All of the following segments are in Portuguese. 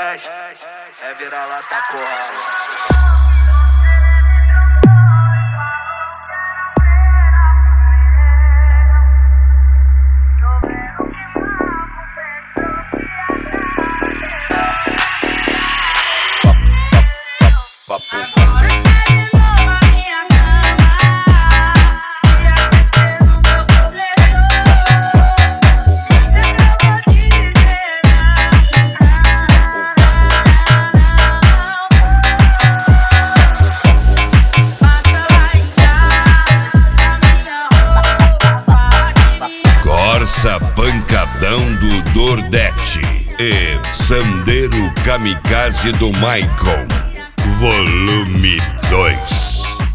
É vira-lata corrada. Corsa Pancadão do Nordeste e Sandeiro Kamikaze do Maicon, volume 2.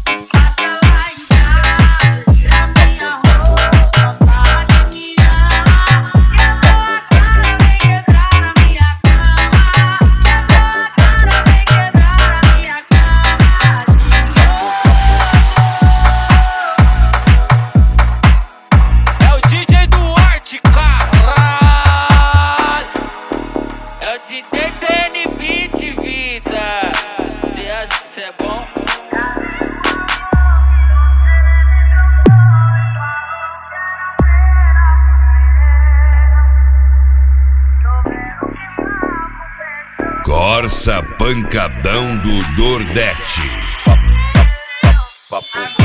DJ TN Beat, vida. Cê acha que cê é bom? Corsa Pancadão do Nordeste.